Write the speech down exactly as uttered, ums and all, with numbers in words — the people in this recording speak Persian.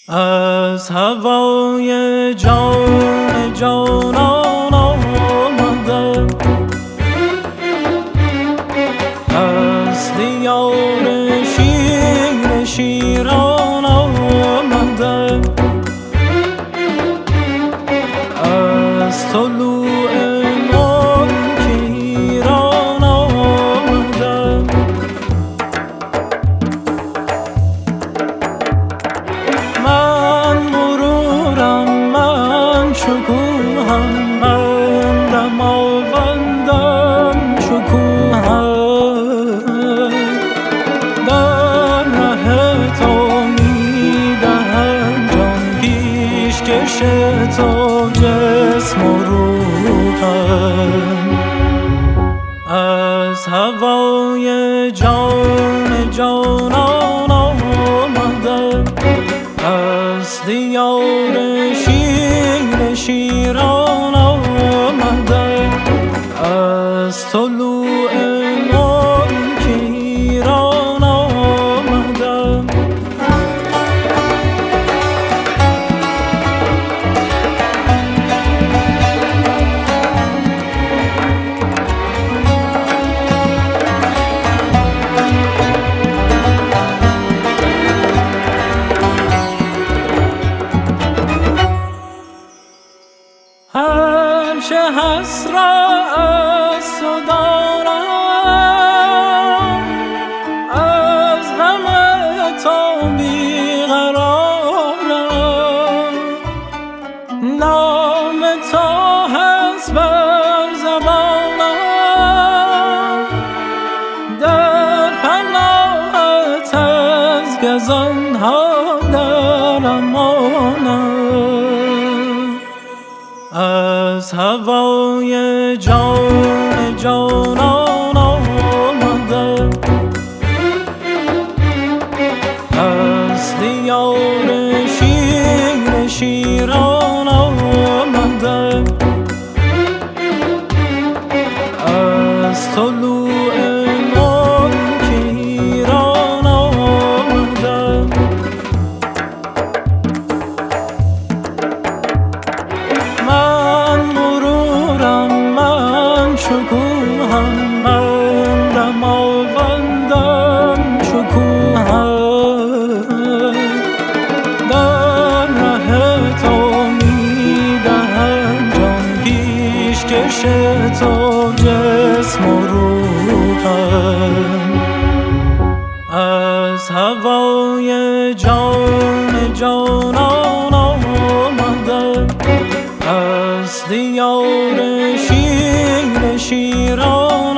از هوای جان جانان آمدم، از دیار شیر شیران آمدم، از طلوع ملک ایران آمدم. من مرورم، من شکوهم، من دماوندم شکوهم، در ره تو میدهم جان، پیشکش تو جسم و روحم. از هوای جان جانان آمدم، از دیار شیر شیران آمدم، از طلوع ملک ایران آمدم. هرچه هست را از تو دارم، از غم تو بیقرارم، نام تو هست بر زبانم، در پناهت از گزندها در امانم. از هوای جان جانان آمدم، از دیار شیر شیران آمدم، از طلوع ملک ایران آمدم. من مرورم، من شکوهم، من دماوندم شکوهم، در ره تو میدهم جان، پیشکش تو جسم و روحم. از هوای جان جانان آمدم، از دیار شیر شیران